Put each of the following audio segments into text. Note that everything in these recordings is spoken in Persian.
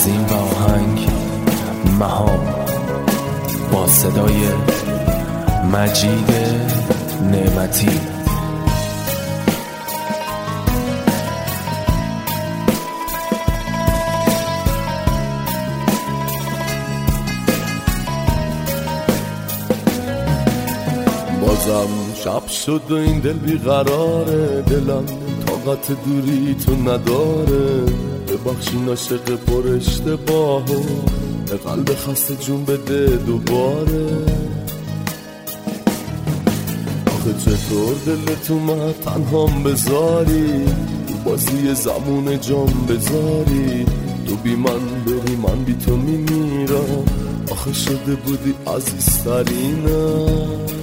تنظیم و آهنگ مهام با صدای مجید نعمتی. بازم شب شد و این دل بیقراره، دلم طاقت دوری تو نداره. ببخشین عاشق پر اشتباهو، به قلب خسته جون بده دوباره. آخه چطور دلتو من تنهام بذاری، تو بازی زمون جام بذاری. تو بی من بری من بی تو میمیرم، آخه شده بودی عزیزترینم.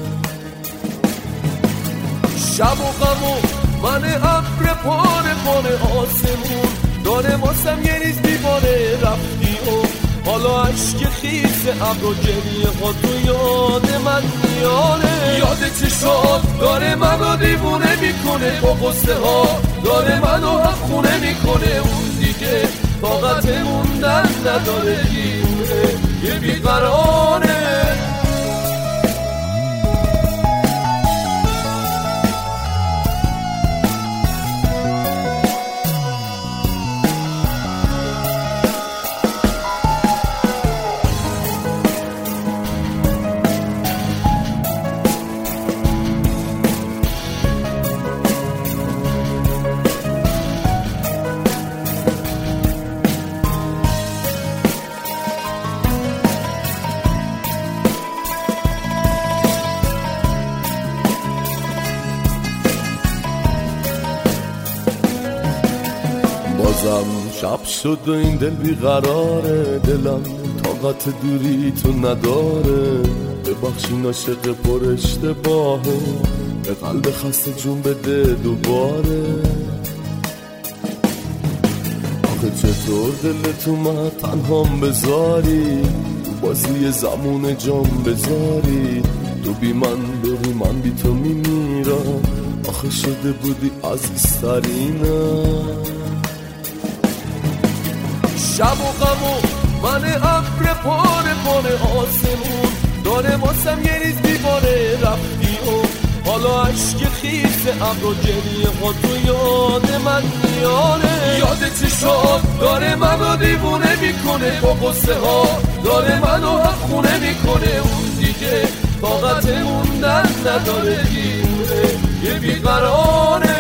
شب و غم و من ابر پاره آسمون داره واسم یه ریز دیواره رفتی و حالا عشق خیس ابر و گریه ها تو یاد من میاره. یاد چشات داره منو دیوونه میکنه، با قصه ها داره منو خونه میکنه. اون دیگه طاقت موندن نداره، دیونه یه بیقراره. بازم شب شد و این دل بیقراره، دلم طاقت دوری تو نداره. ببخشین عاشق پر اشتباهو، به قلب خسته جون بده دوباره. آخه چطور دلتو من تنهام بذاری، تو بازی زمون جام بذاری. تو بی من بری من بی تو میمیرم، آخه شده بودی عزیزترینم. شب و غم و من ابر پاره آسمون داره واسم یه ریز دیواره رفتی و حالا عشق خیس ابر و گریه ها تو یاد من میاره. یاد چشات داره منو دیوونه میکنه، با قصه ها داره منو خونه میکنه. اون دیگه طاقت موندن نداره، دیونه یه بیقراره.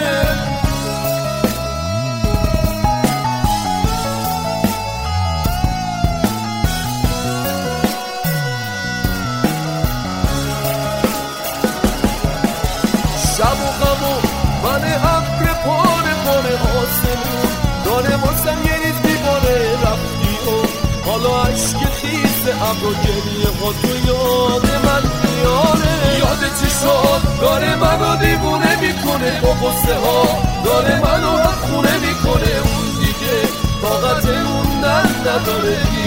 شب و غم و من ابر پاره آسمون داره واسم یه ریز دیواره رفتی و حالا عشق خیس ابر و گریه ها تو یاد من میاره. یاد چشات داره منو دیوونه میکنه، با قصه ها داره منو خونه میکنه. اون دیگه طاقت موندن نداره،